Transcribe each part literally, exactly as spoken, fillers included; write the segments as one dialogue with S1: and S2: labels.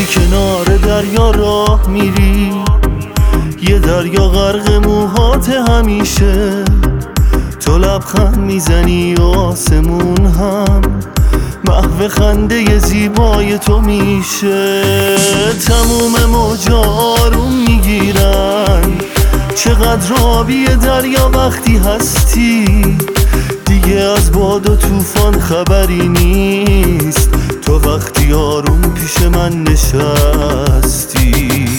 S1: کنار دریا راه میری، یه دریا غرق موهات همیشه، تو لبخند میزنی و آسمون هم محو خنده زیبای تو میشه. تموم موجا آروم میگیرن، چقدر آبی دریا وقتی هستی، دیگه از باد و طوفان خبری نیست، تو وقتی آروم پیش من نشستی.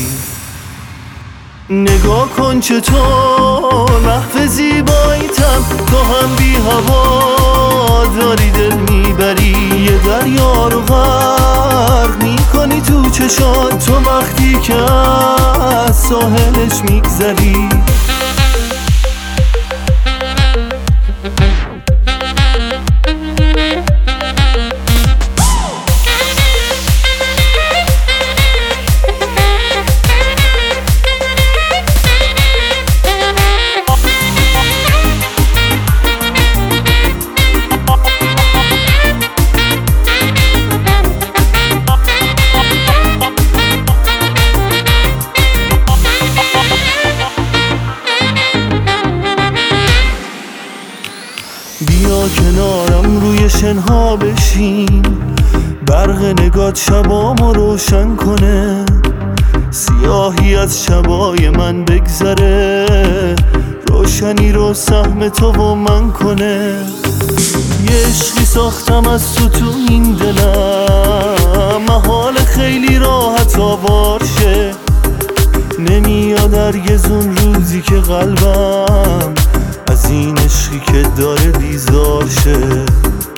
S1: نگاه کن چطور محو زیباییتم، تو هم بی هوا داری دل میبری، یه دریا رو غرق میکنی تو چشات، تو وقتی که از ساحلش میگذری. بیا کنارم روی شنها بشین، برق نگات شبامو روشن کنه، سیاهی از شبای من بگذره، روشنی رو سهم تو و من کنه. یه عشقی ساختم از تو تو این دلم، محال خیلی راحت آوار شه، نمیاد هرگز اون روزی که قلبم از این عشقی که داره بیزار شه.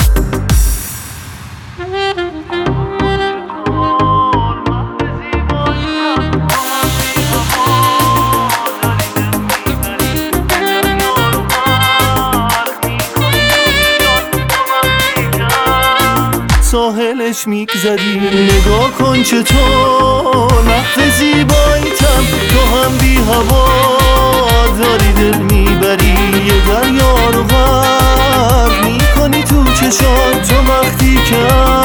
S1: ساحلش میگذری، نگاه کن چطور محو زیباییتم، تو هم بی هوا داری دل میبری، یه دریا رو غرق میکنی تو چشات، تو وقتی که